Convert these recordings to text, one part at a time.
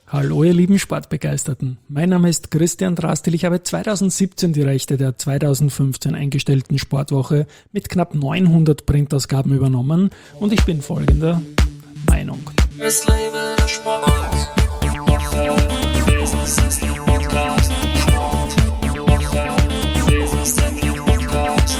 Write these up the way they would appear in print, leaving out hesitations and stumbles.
Hallo ihr lieben Sportbegeisterten, mein Name ist Christian Drastil. Ich habe 2017 die Rechte der 2015 eingestellten Sportwoche mit knapp 900 Printausgaben übernommen und ich bin folgender Meinung. Es lebe der Sport. Business ist der Podcast. Sport. Business ist der Podcast.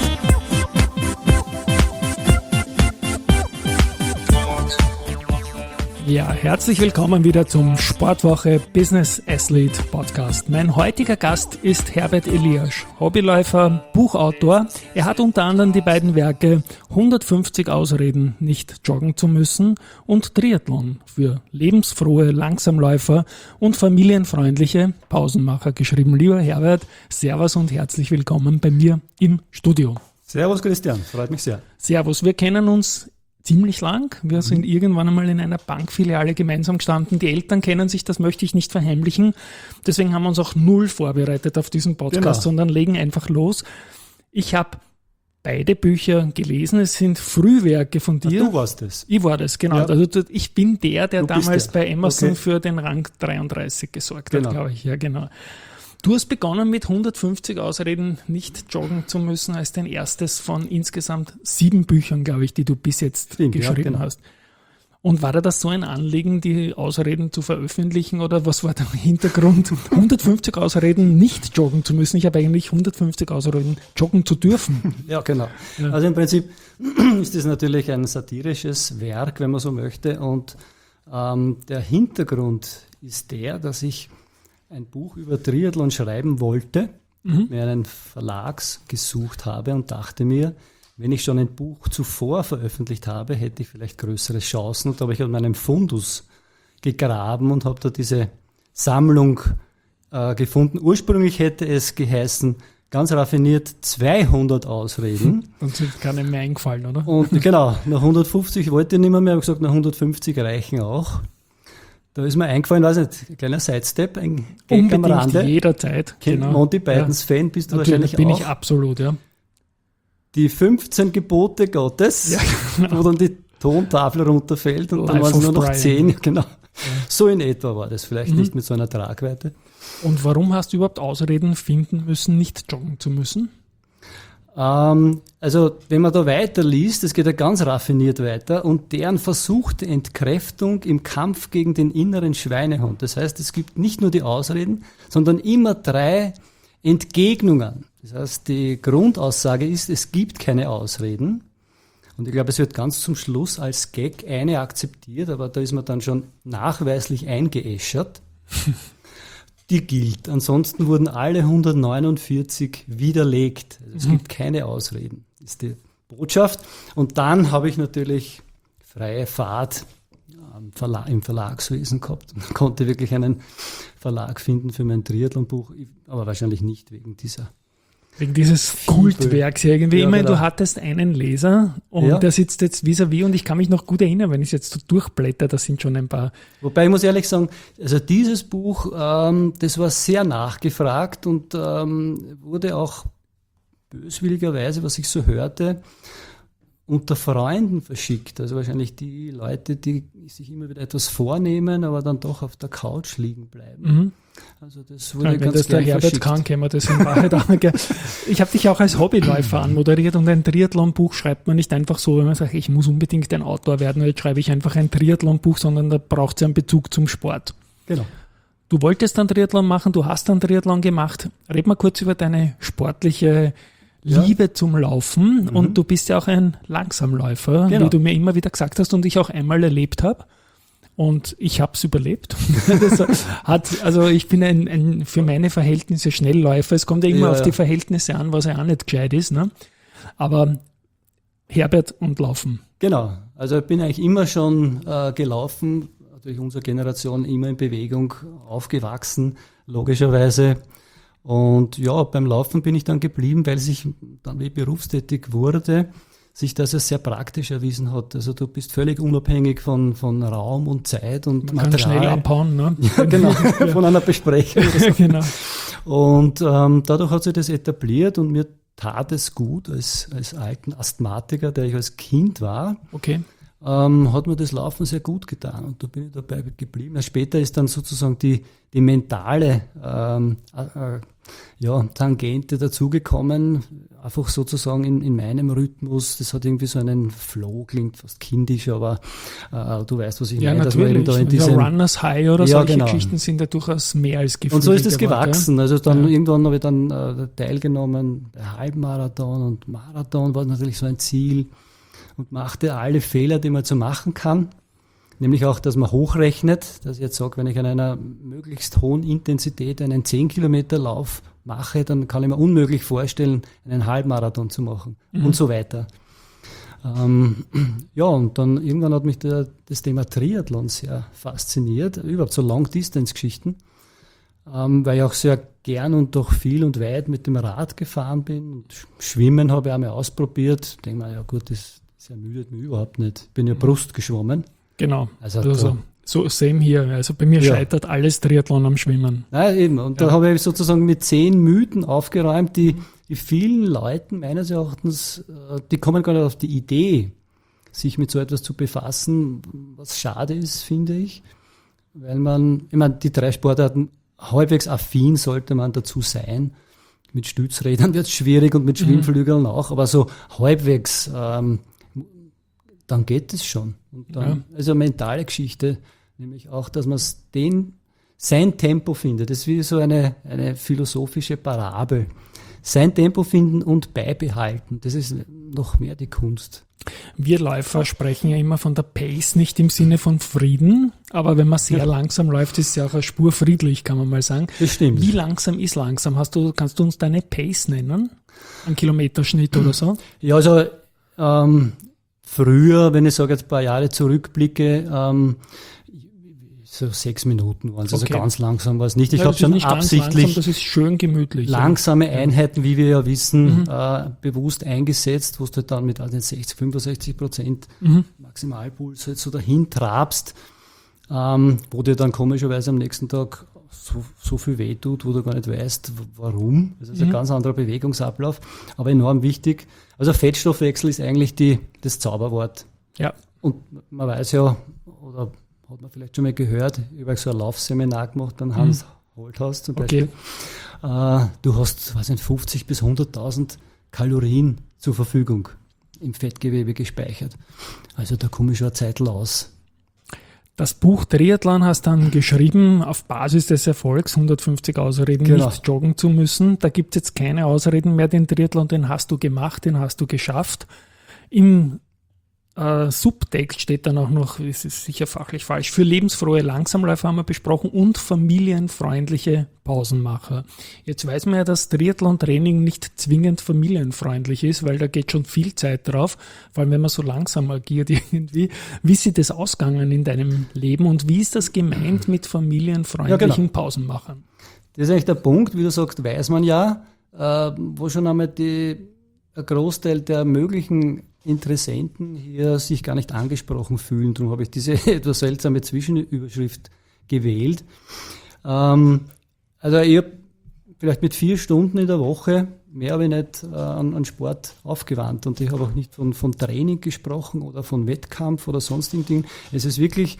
Ja, herzlich willkommen wieder zum Sportwoche Business Athlete Podcast. Mein heutiger Gast ist Herbert Eliasch, Hobbyläufer, Buchautor. Er hat unter anderem die beiden Werke 150 Ausreden, nicht joggen zu müssen und Triathlon für lebensfrohe Langsamläufer und familienfreundliche Pausenmacher geschrieben. Lieber Herbert, Servus und herzlich willkommen bei mir im Studio. Servus Christian, freut mich sehr. Servus, wir kennen uns ziemlich lang. Wir sind irgendwann einmal in einer Bankfiliale gemeinsam gestanden. Die Eltern kennen sich, das möchte ich nicht verheimlichen. Deswegen haben wir uns auch null vorbereitet auf diesen Podcast, sondern legen einfach los. Ich habe beide Bücher gelesen. Es sind Frühwerke von dir. Du warst es. Ich war das, genau. Ja. Also ich bin der damals bei Amazon Okay. für den Rang 33 gesorgt hat, Genau. glaube ich. Ja, genau. Du hast begonnen mit 150 Ausreden, nicht joggen zu müssen, als dein erstes von insgesamt 7 Büchern, glaube ich, die du bis jetzt Stimmt, ja, geschrieben genau. hast. Und war dir das so ein Anliegen, die Ausreden zu veröffentlichen oder was war der Hintergrund? 150 Ausreden, nicht joggen zu müssen. Ich habe eigentlich 150 Ausreden, joggen zu dürfen. Ja, genau. Ja. Also im Prinzip ist das natürlich ein satirisches Werk, wenn man so möchte. Und der Hintergrund ist der, dass ich ein Buch über Triathlon schreiben wollte, mir einen Verlag gesucht habe und dachte mir, wenn ich schon ein Buch zuvor veröffentlicht habe, hätte ich vielleicht größere Chancen. Und da habe ich an meinem Fundus gegraben und habe da diese Sammlung gefunden. Ursprünglich hätte es geheißen, ganz raffiniert 200 Ausreden. Dann sind keine mehr eingefallen, oder? Und genau, nach 150 wollte ich nicht mehr, habe gesagt, nach 150 reichen auch. Da ist mir eingefallen, weiß nicht, ein kleiner Sidestep, ein Gag am Unbedingt, Rande. jederzeit. Kennt Monty Pythons Fan, bist du Natürlich wahrscheinlich bin auch. ich absolut, ja. Die 15 Gebote Gottes, Ja, genau. wo dann die Tontafel runterfällt und dann Life waren es of nur noch Brian. 10. Genau. So in etwa war das, vielleicht nicht mit so einer Tragweite. Und warum hast du überhaupt Ausreden finden müssen, nicht joggen zu müssen? Also wenn man da weiterliest, es geht ja ganz raffiniert weiter, und deren versuchte Entkräftung im Kampf gegen den inneren Schweinehund. Das heißt, es gibt nicht nur die Ausreden, sondern immer 3 Entgegnungen. Das heißt, die Grundaussage ist, es gibt keine Ausreden. Und ich glaube, es wird ganz zum Schluss als Gag eine akzeptiert, aber da ist man dann schon nachweislich eingeäschert. Die gilt. Ansonsten wurden alle 149 widerlegt. Also es gibt keine Ausreden, ist die Botschaft. Und dann habe ich natürlich freie Fahrt im Verlagswesen gehabt und konnte wirklich einen Verlag finden für mein Triathlon-Buch, aber wahrscheinlich nicht wegen dieser. Wegen dieses Kultwerks irgendwie. Ja, Ich meine, genau. du hattest einen Leser und Ja. der sitzt jetzt vis-à-vis und ich kann mich noch gut erinnern, wenn ich es jetzt so durchblätter, da sind schon ein paar. Wobei ich muss ehrlich sagen, also dieses Buch, das war sehr nachgefragt und wurde auch böswilligerweise, was ich so hörte, unter Freunden verschickt. Also wahrscheinlich die Leute, die sich immer wieder etwas vornehmen, aber dann doch auf der Couch liegen bleiben. Also das wurde Wenn ganz das der gern Herbert verschickt. kann, können wir das in Wahrheit auch. Ich habe dich auch als Hobbyläufer anmoderiert und ein Triathlon-Buch schreibt man nicht einfach so, wenn man sagt, ich muss unbedingt ein Autor werden, jetzt schreibe ich einfach ein Triathlon-Buch, sondern da braucht es einen Bezug zum Sport. Genau. Du wolltest dann Triathlon machen, du hast dann Triathlon gemacht. Red mal kurz über deine sportliche Liebe zum Laufen und du bist ja auch ein Langsamläufer, Genau. wie du mir immer wieder gesagt hast und ich auch einmal erlebt habe. Und ich habe es überlebt. Also ich bin ein für meine Verhältnisse Schnellläufer. Es kommt ja immer Ja, auf ja. die Verhältnisse an, was ja auch nicht gescheit ist. Ne? Aber Herbert und Laufen. Genau, also ich bin eigentlich immer schon gelaufen, durch unsere Generation immer in Bewegung aufgewachsen, logischerweise. Und ja, beim Laufen bin ich dann geblieben, weil sich dann, wie ich berufstätig wurde, sich das als sehr praktisch erwiesen hat. Also du bist völlig unabhängig von Raum und Zeit und Man kann schnell abhauen. Ne? Ja, genau, von einer Besprechung. Oder so. Genau. Und dadurch hat sich das etabliert und mir tat es gut als alten Asthmatiker, der ich als Kind war. Okay. hat mir das Laufen sehr gut getan und da bin ich dabei geblieben. Später ist dann sozusagen die mentale Tangente dazugekommen, einfach sozusagen in meinem Rhythmus. Das hat irgendwie so einen Flow, klingt fast kindisch, aber du weißt, was ich meine. Dass man eben da in diesem Runners High oder solche Geschichten sind ja durchaus mehr als geflügelt. Und so ist es gewachsen. Also dann irgendwann habe ich dann teilgenommen, der Halbmarathon und Marathon war natürlich so ein Ziel. Und machte alle Fehler, die man so machen kann. Nämlich auch, dass man hochrechnet, dass ich jetzt sage, wenn ich an einer möglichst hohen Intensität einen 10-Kilometer-Lauf mache, dann kann ich mir unmöglich vorstellen, einen Halbmarathon zu machen und so weiter. Und dann irgendwann hat mich das Thema Triathlon sehr fasziniert, überhaupt so Long-Distance-Geschichten, weil ich auch sehr gern und doch viel und weit mit dem Rad gefahren bin. Und Schwimmen habe ich einmal ausprobiert. Ich denke mir, ja gut, das ermüdet mich überhaupt nicht. Ich bin ja Brust geschwommen. Genau. Also so same hier. Also bei mir scheitert alles Triathlon am Schwimmen. Nein, eben. Und da habe ich sozusagen mit 10 Mythen aufgeräumt, die vielen Leuten meines Erachtens, die kommen gar nicht auf die Idee, sich mit so etwas zu befassen, was schade ist, finde ich. Weil die 3 Sportarten, halbwegs affin sollte man dazu sein. Mit Stützrädern wird es schwierig und mit Schwimmflügeln auch, aber so halbwegs dann geht es schon. Und dann, also mentale Geschichte, nämlich auch, dass man sein Tempo findet. Das ist wie so eine philosophische Parabel. Sein Tempo finden und beibehalten, das ist noch mehr die Kunst. Wir Läufer sprechen ja immer von der Pace, nicht im Sinne von Frieden, aber wenn man sehr langsam läuft, ist es ja auch eine Spur friedlich, kann man mal sagen. Das stimmt. Wie langsam ist langsam? Kannst du uns deine Pace nennen? Ein Kilometerschnitt oder so? Ja, also früher, wenn ich sage jetzt ein paar Jahre zurückblicke, so 6 Minuten waren es, also ganz langsam war es nicht. Ich habe schon absichtlich langsam, das ist schön gemütlich. Langsame Einheiten, wie wir ja wissen, bewusst eingesetzt, wo du dann mit 60-65% Maximalpuls jetzt so dahin trabst, wo dir dann komischerweise am nächsten Tag so viel wehtut, wo du gar nicht weißt, warum. Das ist ein ganz anderer Bewegungsablauf, aber enorm wichtig. Also Fettstoffwechsel ist eigentlich das Zauberwort. Ja. Und man weiß ja, oder hat man vielleicht schon mal gehört, ich habe so ein Laufseminar gemacht beim Hans Holthaus zum Beispiel. Du hast, 50 bis 100.000 Kalorien zur Verfügung im Fettgewebe gespeichert. Also da komme ich schon eine Zeit aus. Das Buch Triathlon hast dann geschrieben auf Basis des Erfolgs, 150 Ausreden, nicht joggen zu müssen. Da gibt es jetzt keine Ausreden mehr. Den Triathlon, den hast du gemacht, den hast du geschafft. Im Subtext steht dann auch noch, es ist sicher fachlich falsch, für lebensfrohe Langsamläufer haben wir besprochen und familienfreundliche Pausenmacher. Jetzt weiß man ja, dass Triathlon-Training nicht zwingend familienfreundlich ist, weil da geht schon viel Zeit drauf, vor allem wenn man so langsam agiert irgendwie. Wie ist das ausgegangen in deinem Leben und wie ist das gemeint mit familienfreundlichen Pausenmachern? Das ist eigentlich der Punkt, wie du sagst, weiß man ja, wo schon einmal ein Großteil der möglichen Interessenten hier sich gar nicht angesprochen fühlen. Darum habe ich diese etwas seltsame Zwischenüberschrift gewählt. Also ich habe vielleicht mit 4 Stunden in der Woche, mehr habe ich nicht an Sport aufgewandt. Und ich habe auch nicht von Training gesprochen oder von Wettkampf oder sonstigen Dingen. Es ist wirklich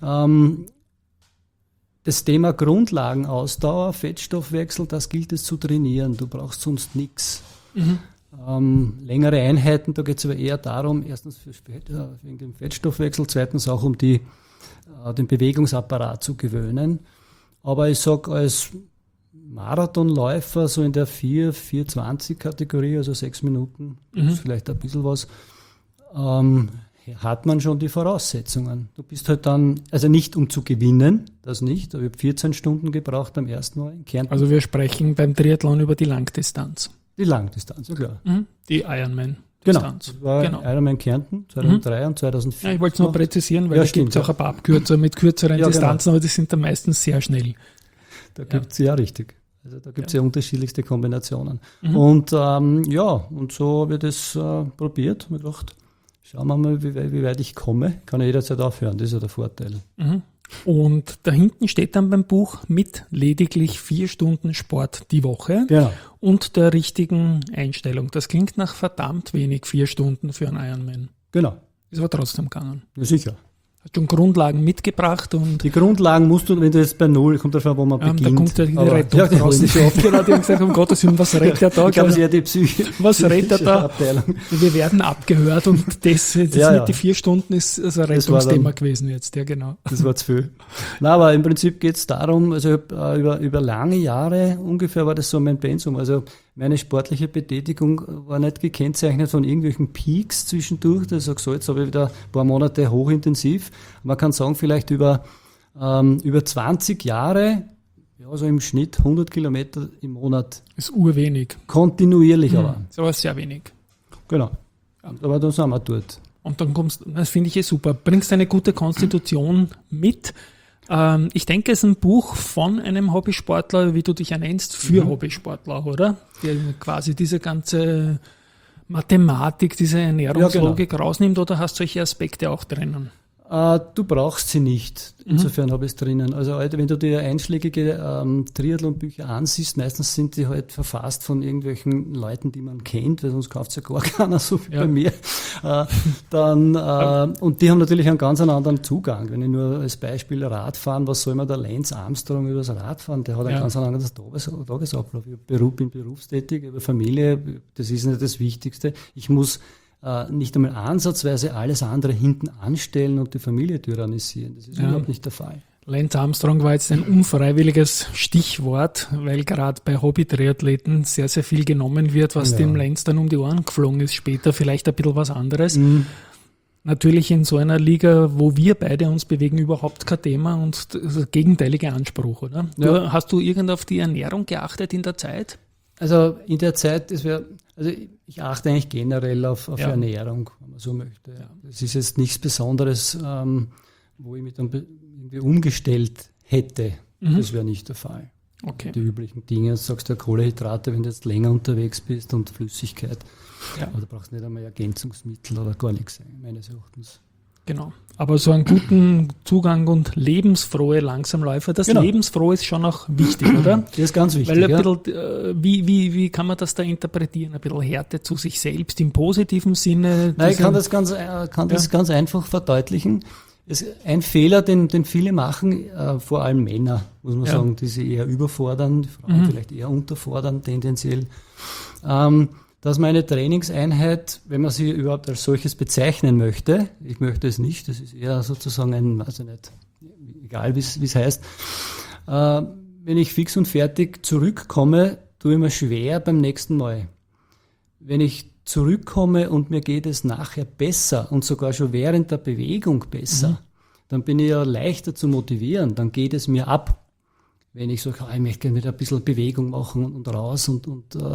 das Thema Grundlagenausdauer, Fettstoffwechsel, das gilt es zu trainieren. Du brauchst sonst nichts. Längere Einheiten, da geht es aber eher darum, erstens wegen dem Fettstoffwechsel, zweitens auch um den Bewegungsapparat zu gewöhnen. Aber ich sage, als Marathonläufer, so in der 4:20 Kategorie, also 6 Minuten, ist vielleicht ein bisschen was, hat man schon die Voraussetzungen. Du bist halt dann, also nicht um zu gewinnen, das nicht, aber ich habe 14 Stunden gebraucht am ersten Mal in Kärnten. Also wir sprechen beim Triathlon über die Langdistanz. Die Langdistanz, ja klar. Die Ironman-Distanz. Genau, das war Ironman Kärnten 2003 und 2004. Ja, ich wollte es nur präzisieren, weil da gibt es auch ein paar Abkürzer mit kürzeren Distanzen, aber die sind dann meistens sehr schnell. Da gibt es richtig. Also da gibt es ja unterschiedlichste Kombinationen. Und und so habe ich das probiert. Ich habe gedacht, schauen wir mal, wie weit ich komme. Kann ich jederzeit aufhören, das ist ja der Vorteil. Und da hinten steht dann beim Buch mit lediglich 4 Stunden Sport die Woche und der richtigen Einstellung. Das klingt nach verdammt wenig 4 Stunden für einen Ironman. Genau. Ist aber trotzdem gegangen. Ja, sicher. Hast schon Grundlagen mitgebracht und Die Grundlagen musst du, wenn du jetzt bei Null, kommt davon, wo man da beginnt. kommt ja die Aber- Rettung ja, die raus. haben Die Aufgerer, die haben gesagt, um Gottes Willen, was redet der da? Ich glaube, sie hat die Psyche. Was redet er da? Abteilung. Wir werden abgehört und das jetzt Ja, mit ja. die 4 Stunden ist also ein Das war Rettungsthema dann- gewesen jetzt, ja genau. Das war zu viel. Nein, aber im Prinzip geht es darum, also ich hab, über lange Jahre ungefähr war das so mein Pensum. Also meine sportliche Betätigung war nicht gekennzeichnet von irgendwelchen Peaks zwischendurch. Das ist so, jetzt habe ich wieder ein paar Monate hochintensiv. Man kann sagen, vielleicht über 20 Jahre, ja, so im Schnitt 100 Kilometer im Monat Ist urwenig. kontinuierlich, aber. Ist aber sehr wenig. Genau. Aber da sind wir dort. Und dann kommst, das finde ich super, bringst eine gute Konstitution mit. Ich denke, es ist ein Buch von einem Hobbysportler, wie du dich ja nennst, für Hobbysportler, oder? Der quasi diese ganze Mathematik, diese Ernährungslogik rausnimmt, oder hast du solche Aspekte auch drinnen? Du brauchst sie nicht. Insofern habe ich es drinnen. Also wenn du dir einschlägige Triathlon-Bücher ansiehst, meistens sind die halt verfasst von irgendwelchen Leuten, die man kennt, weil sonst kauft es ja gar keiner, so wie bei mir. Und die haben natürlich einen ganz anderen Zugang. Wenn ich nur als Beispiel Radfahren, was soll man der Lance Armstrong über das Radfahren? Der hat einen ganz anderen Tagesablauf. Ich bin berufstätig, über Familie, das ist nicht das Wichtigste. Ich muss nicht einmal ansatzweise alles andere hinten anstellen und die Familie tyrannisieren. Das ist überhaupt nicht der Fall. Lance Armstrong war jetzt ein unfreiwilliges Stichwort, weil gerade bei Hobby-Triathleten sehr, sehr viel genommen wird, was dem Lance dann um die Ohren geflogen ist. Später vielleicht ein bisschen was anderes. Natürlich in so einer Liga, wo wir beide uns bewegen, überhaupt kein Thema und das ist der gegenteilige Anspruch, oder? Ja. Hast du irgend auf die Ernährung geachtet in der Zeit? Also in der Zeit, ich achte eigentlich generell auf Ernährung, wenn man so möchte. Es ist jetzt nichts Besonderes, wo ich mich dann irgendwie umgestellt hätte. Das wäre nicht der Fall. Okay. Die üblichen Dinge, du sagst ja Kohlenhydrate, wenn du jetzt länger unterwegs bist und Flüssigkeit. Ja. Aber du brauchst nicht einmal Ergänzungsmittel oder gar nichts, meines Erachtens. Genau. Aber so einen guten Zugang und lebensfrohe Langsamläufer, das Genau. Lebensfrohe ist schon auch wichtig, oder? Das ist ganz wichtig. Weil ein ja. bisschen, wie kann man das da interpretieren? Ein bisschen Härte zu sich selbst im positiven Sinne? Nein, ich kann das ganz einfach verdeutlichen. Ein Fehler, den viele machen, vor allem Männer, muss man sagen, die sich eher überfordern, die Frauen vielleicht eher unterfordern, tendenziell, dass meine Trainingseinheit, wenn man sie überhaupt als solches bezeichnen möchte, ich möchte es nicht, das ist eher sozusagen ein, also nicht, egal wie es heißt, wenn ich fix und fertig zurückkomme, tue ich mir schwer beim nächsten Mal. Wenn ich zurückkomme und mir geht es nachher besser und sogar schon während der Bewegung besser, dann bin ich ja leichter zu motivieren, dann geht es mir ab. Wenn ich sage, ich möchte wieder ein bisschen Bewegung machen und raus und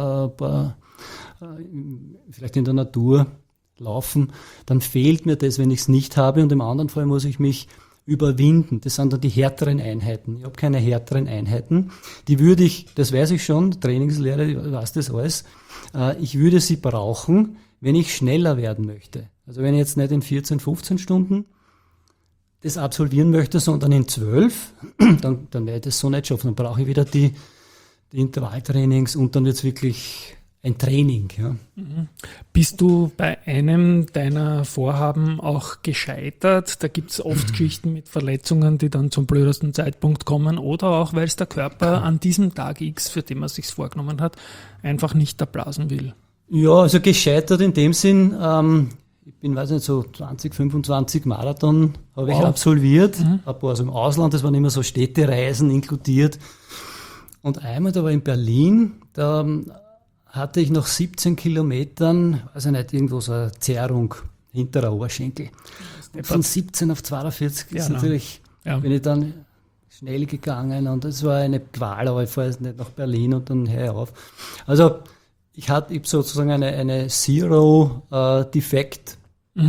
vielleicht in der Natur laufen, dann fehlt mir das, wenn ich es nicht habe, und im anderen Fall muss ich mich überwinden. Das sind dann die härteren Einheiten. Ich habe keine härteren Einheiten. Die würde ich, das weiß ich schon, Trainingslehre, ich weiß das alles, ich würde sie brauchen, wenn ich schneller werden möchte. Also wenn ich jetzt nicht in 14, 15 Stunden das absolvieren möchte, sondern in 12, dann werde ich das so nicht schaffen. Dann brauche ich wieder die Intervalltrainings und dann wird es wirklich ein Training. Ja. Bist du bei einem deiner Vorhaben auch gescheitert? Da gibt es oft Geschichten mit Verletzungen, die dann zum blödesten Zeitpunkt kommen, oder auch, weil es der Körper an diesem Tag X, für den man es sich vorgenommen hat, einfach nicht erblasen will. Ja, also gescheitert in dem Sinn, ich bin, weiß nicht, so 20, 25 Marathon habe ich absolviert, ein paar also im Ausland, das waren immer so Städtereisen inkludiert. Und einmal, da war in Berlin, da hatte ich nach 17 Kilometern, weiß ich nicht, irgendwo so eine Zerrung hinterer Oberschenkel. Und von 17 auf 42 ist natürlich, bin ich dann schnell gegangen und es war eine Qual, aber ich fahre jetzt nicht nach Berlin und dann höre ich auf. Also ich habe sozusagen eine Zero-Defekt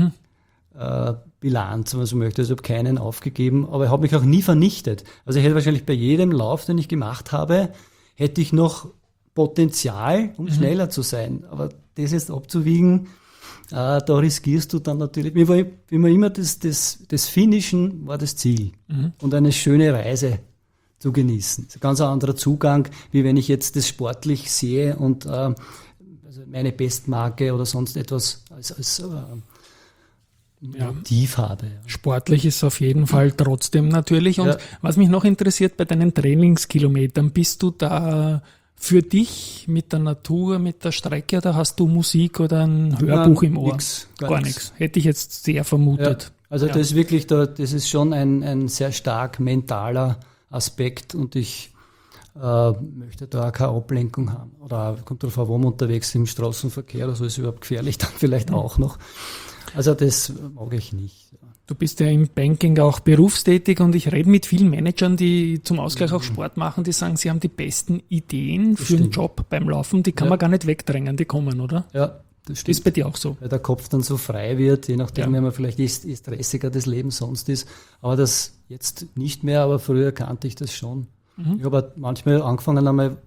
Bilanz, wenn man so möchte. Also ich habe keinen aufgegeben, aber ich habe mich auch nie vernichtet. Also ich hätte wahrscheinlich bei jedem Lauf, den ich gemacht habe, hätte ich noch Potenzial, um schneller zu sein. Aber das jetzt abzuwiegen, da riskierst du dann natürlich. Mir war immer das Finishen war das Ziel und eine schöne Reise zu genießen. Das ist ein ganz anderer Zugang, wie wenn ich jetzt das sportlich sehe und also meine Bestmarke oder sonst etwas als tief habe. Ja. Sportlich ist es auf jeden Fall trotzdem natürlich. Und Ja. was mich noch interessiert bei deinen Trainingskilometern, bist du da für dich mit der Natur, mit der Strecke oder hast du Musik oder ein Hörbuch im Ohr? Nix, Gar nichts. Hätte ich jetzt sehr vermutet. Also Ja. das ist wirklich, das ist schon ein sehr stark mentaler Aspekt und ich möchte da auch keine Ablenkung haben. Oder kommt darauf an, wo man unterwegs ist, im Straßenverkehr oder so, ist überhaupt gefährlich, dann vielleicht auch noch. Also das mag ich nicht. Du bist ja im Banking auch berufstätig und ich rede mit vielen Managern, die zum Ausgleich auch Sport machen, die sagen, sie haben die besten Ideen für einen stimmt. Job beim Laufen, die kann Ja. man gar nicht wegdrängen, die kommen, oder? Ja, das stimmt. Ist bei dir auch so. Weil der Kopf dann so frei wird, je nachdem, Ja. wenn man vielleicht je stressiger das Leben sonst ist. Aber das jetzt nicht mehr, aber früher kannte ich das schon. Ich habe manchmal angefangen, einmal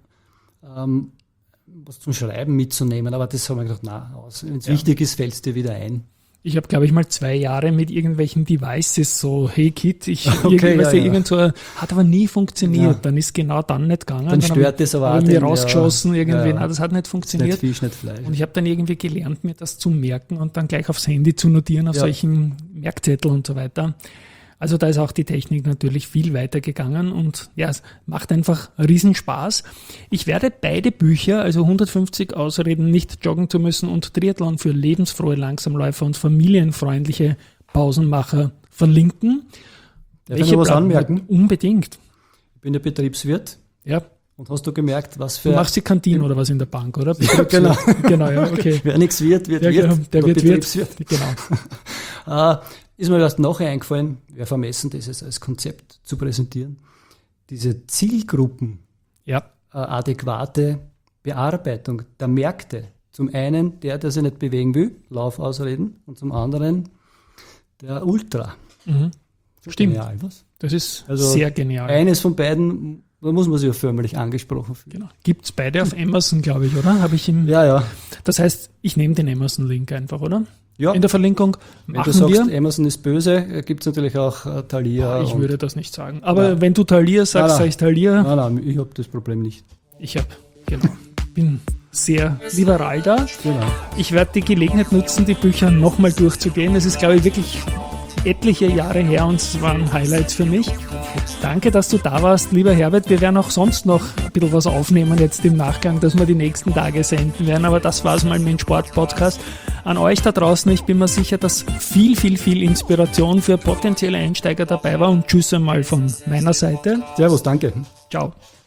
was zum Schreiben mitzunehmen, aber das habe ich gedacht, wenn es wichtig ist, fällt es dir wieder ein. Ich habe, glaube ich, mal 2 Jahre mit irgendwelchen Devices so, hey Kid, Okay, ja. irgend so, hat aber nie funktioniert. Ja. Dann ist genau dann nicht gegangen. Dann hab stört ich- es aber hab auch ich mir den, rausgeschossen, irgendwie, ja. na, das hat nicht Nicht funktioniert. Fisch, nicht Fleisch. Und ich habe dann irgendwie gelernt, mir das zu merken und dann gleich aufs Handy zu notieren, auf Ja. solchen Merkzettel und so weiter. Also da ist auch die Technik natürlich viel weiter gegangen und ja, es macht einfach Riesenspaß. Ich werde beide Bücher, also 150 Ausreden, nicht joggen zu müssen und Triathlon für lebensfrohe Langsamläufer und familienfreundliche Pausenmacher verlinken. Darf ich noch was bleiben? anmerken? Unbedingt. Ich bin der Betriebswirt Ja, und hast du gemerkt, was du für... machst die Kantine oder was in der Bank, oder? Ja, genau. Genau, ja, okay. Wer nichts wird, wird Ja, genau, Wirt. der oder wird Betriebswirt. Genau. Ist mir erst nachher eingefallen, wäre vermessen, das als Konzept zu präsentieren, diese Zielgruppen, Ja, adäquate Bearbeitung der Märkte. Zum einen der sich nicht bewegen will, Laufausreden, und zum anderen der Ultra. stimmt. Genial, was? Das ist Also sehr genial. Eines von beiden, da muss man sich ja förmlich angesprochen fühlen. Genau. Gibt es beide auf Amazon, glaube ich, oder? Habe ich im, Ja. Das heißt, ich nehme den Amazon-Link einfach, oder? Ja. In der Verlinkung Wenn du machen sagst, wir. Amazon ist böse, gibt es natürlich auch Thalia. Ich und- würde das nicht sagen. Aber Ja. wenn du Thalia sagst, Nein, sage ich Thalia. Nein, ich habe das Problem nicht. Ich bin sehr liberal da. Genau. Ich werde die Gelegenheit nutzen, die Bücher nochmal durchzugehen. Es ist, glaube ich, wirklich etliche Jahre her und es waren Highlights für mich. Danke, dass du da warst, lieber Herbert. Wir werden auch sonst noch ein bisschen was aufnehmen jetzt im Nachgang, dass wir die nächsten Tage senden werden. Aber das war es mal mit dem Sport-Podcast. An euch da draußen, ich bin mir sicher, dass viel Inspiration für potenzielle Einsteiger dabei war. Und tschüss einmal von meiner Seite. Servus, danke. Ciao.